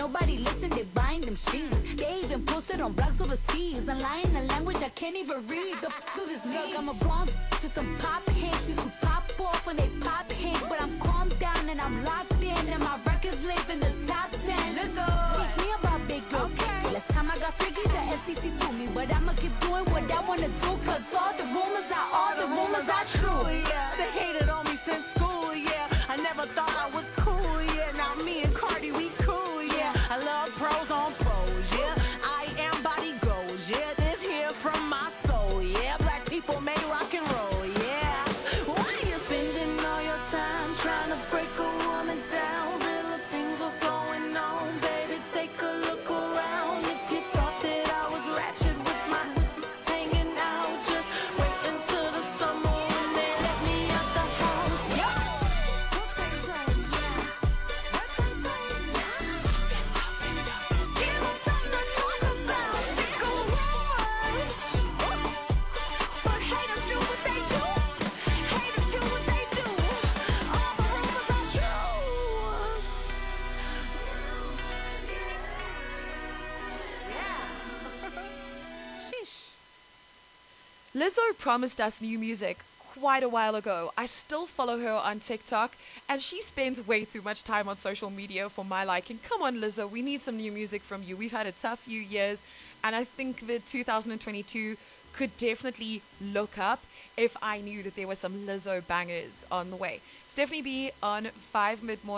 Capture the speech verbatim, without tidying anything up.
nobody listen, they buying them sheets. They even posted on blogs overseas and lying in a language I can't even read. The f do this look, I'm a Bronx to some pop hits. You can pop off when they pop hits, but I'm calmed down and I'm locked in, and my records live in the top ten. Let's go. Teach me about big girl. Okay. Last time I got freaky, the F C C sued me, but I'ma keep doing what I wanna do, cause all the rumors are all the rumors are true. Yeah, they hated on me since school. Yeah, I never thought I was cool. Yeah, now me and Cardi, we cool. Yeah, I love pros on pros. Yeah, I am body goals. Yeah, this here from my soul. Yeah, black people make rock and roll. Yeah, why you spending all your time trying to break a woman down? Real things were going on, baby. Take a look around. If you thought that I was ratchet with my hanging out, just wait until the summer when they let me out the house. Yo, what they say? Yeah, what they say? Give 'em something to talk about. Sick of rumors, but haters do what they do. Haters do what they do. All the rumors are true. Yeah. Sheesh. Lizzo promised us new music quite a while ago. I still follow her on TikTok, and she spends way too much time on social media for my liking. Come on, Lizzo, we need some new music from you. We've had a tough few years, and I think that two thousand twenty-two could definitely look up if I knew that there were some Lizzo bangers on the way. Stephanie B on five Mid Morning.